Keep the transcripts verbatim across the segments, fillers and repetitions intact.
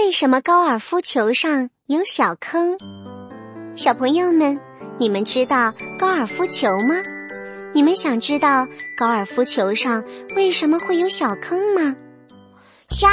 为什么高尔夫球上有小坑？小朋友们，你们知道高尔夫球吗？你们想知道高尔夫球上为什么会有小坑吗？ 想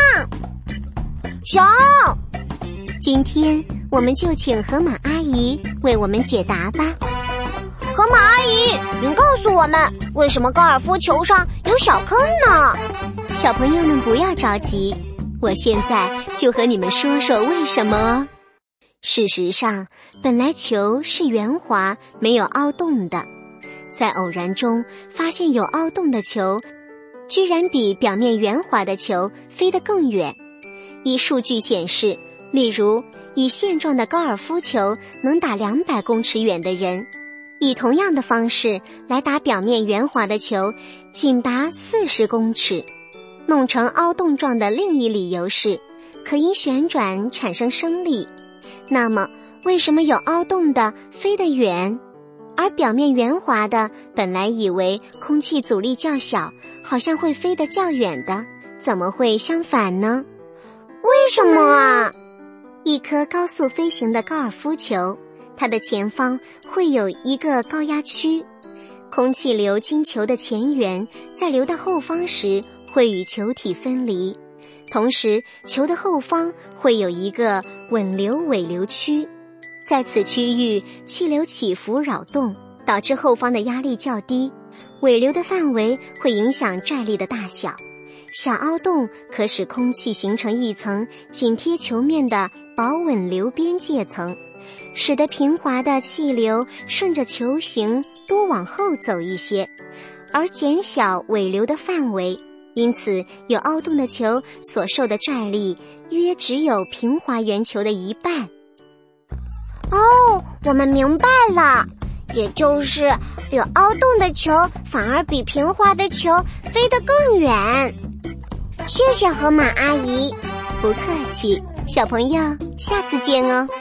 想今天我们就请河马阿姨为我们解答吧。 河马阿姨，您告诉我们，为什么高尔夫球上有小坑呢？ 小朋友们不要着急，我现在就和你们说说为什么哦。事实上，本来球是圆滑没有凹洞的，在偶然中发现有凹洞的球居然比表面圆滑的球飞得更远。依数据显示，例如以现状的高尔夫球能打两百公尺远的人，以同样的方式来打表面圆滑的球仅达四十公尺。弄成凹洞状的另一理由是可因旋转产生升力。那么为什么有凹洞的飞得远，而表面圆滑的本来以为空气阻力较小，好像会飞得较远的，怎么会相反呢？ 为什么啊？ 一颗高速飞行的高尔夫球，它的前方会有一个高压区，空气流经球的前缘，在流到后方时会与球体分离，同时球的后方会有一个稳流尾流区，在此区域气流起伏扰动，导致后方的压力较低，尾流的范围会影响拽力的大小。小凹洞可使空气形成一层紧贴球面的保稳流边界层，使得平滑的气流顺着球形多往后走一些，而减小尾流的范围，因此有凹洞的球所受的拽力约只有平滑圆球的一半。 哦，我们明白了，也就是有凹洞的球反而比平滑的球飞得更远。谢谢河马阿姨。 不客气，小朋友，下次见哦。